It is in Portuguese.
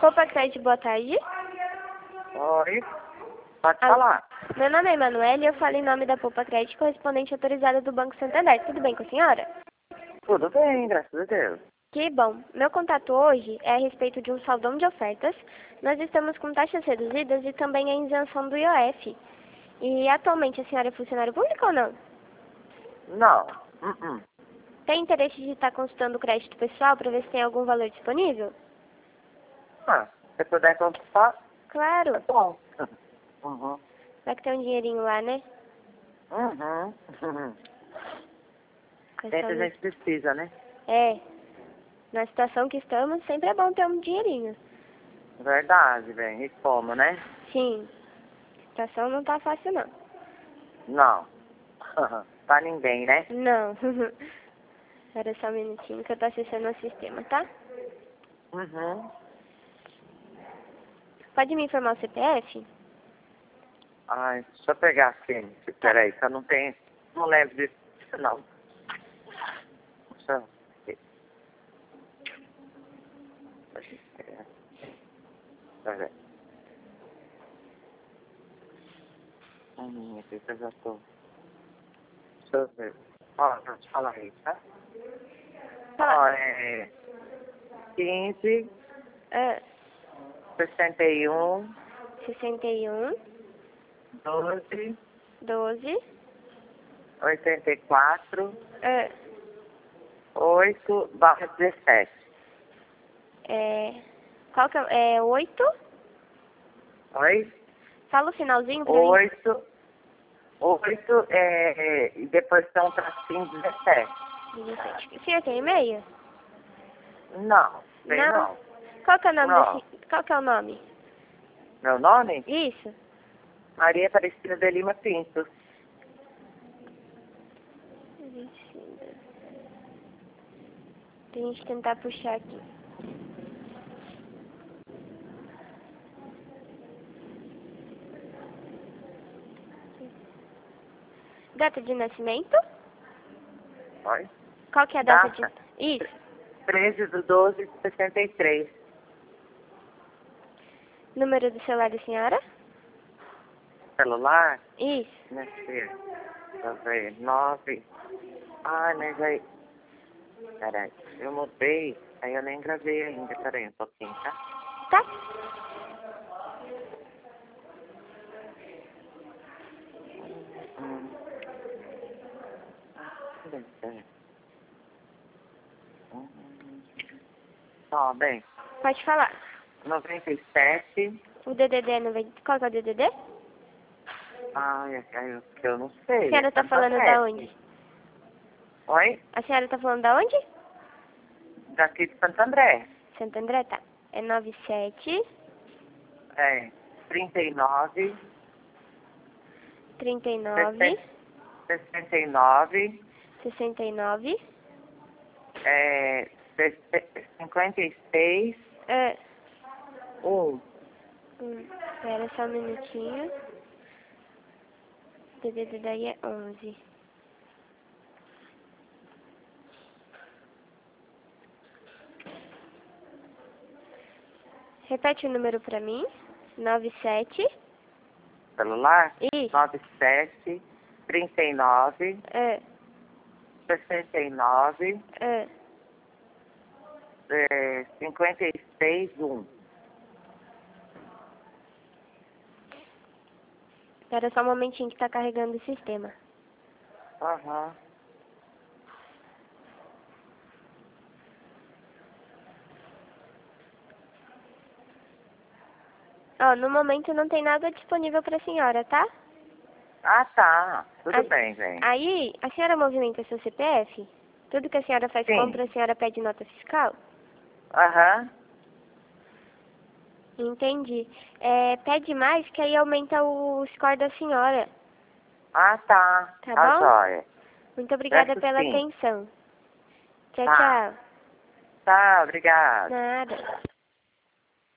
Poupa Crédito, boa tarde. Oi, pode falar. Meu nome é Emanuele e eu falo em nome da Poupa Crédito, correspondente autorizada do Banco Santander. Tudo bem com a senhora? Tudo bem, graças a Deus. Que bom. Meu contato hoje é a respeito de um saldão de ofertas. Nós estamos com taxas reduzidas e também a isenção do IOF. E atualmente a senhora é funcionário público ou não? Não. Tem interesse de estar consultando o crédito pessoal para ver se tem algum valor disponível? Se puder consultar, é Claro. bom. Uhum. Vai que tem um dinheirinho lá, né? Uhum. Com Sempre essa a gente precisa, né? É. Na situação que estamos, sempre é bom ter um dinheirinho. Verdade, bem. E como, né? Sim. A situação não tá fácil, não. Não. Pra ninguém, né? Não. Espera só um minutinho que eu tô acessando o sistema, tá? Uhum. Pode me informar o CPF? Ai, deixa eu pegar aqui. Peraí, que eu não tenho... Não lembro disso, não. Deixa eu... Peraí. Aqui que eu já tô... Deixa eu ver. Ó, deixa eu te falar aí, tá? Ó, é... 15, Ah, 61, 61, 12, 12, 84, ah, 8/17. qual que é? É 8? Oi? Fala o finalzinho pra mim. 8, e depois tem um tracinho 17. 17. O senhor tem e-mail? Não, tem não. Qual que é o nome Não. Qual que é o nome? Meu nome? Isso. Maria Aparecida de Lima Pinto. Tem gente tentar puxar aqui. Data de nascimento? Oi? Qual que é a data Data? de... Isso. 13/12/63. Número do celular da senhora? Celular? Isso. Minha filha. Deixa eu ver. 9. Ai, mas aí... Peraí. Eu mudei. Aí eu nem gravei ainda. Peraí um pouquinho, tá? Tá? Ó, bem. Pode falar. 97. O DDD é 90... Qual que é o DDD? Ai, eu não sei. A senhora tá falando da onde? Oi? A senhora tá falando da onde? Daqui de Santo André. Santo André, tá. É 97... 39. 39... 69. 69... 56. É... 1. Espera só um minutinho. O DDD daí é 11. Repete o número pra mim. 97... Celular? Isso. 97 39 É... 69 É... 56 1. Espera só um momentinho que tá carregando o sistema. Aham. Ó, no momento não tem nada disponível pra senhora, tá? Ah, tá. Tudo bem, gente. Aí, a senhora movimenta seu CPF? Tudo que a senhora faz Sim. compra, a senhora pede nota fiscal? Aham. Entendi. Pede mais que aí aumenta o score da senhora. Ah, tá. Tá Tá bom? jóia. Muito obrigada Peço pela sim. atenção. Tchau, Tá. tchau. Tá, obrigada. Nada.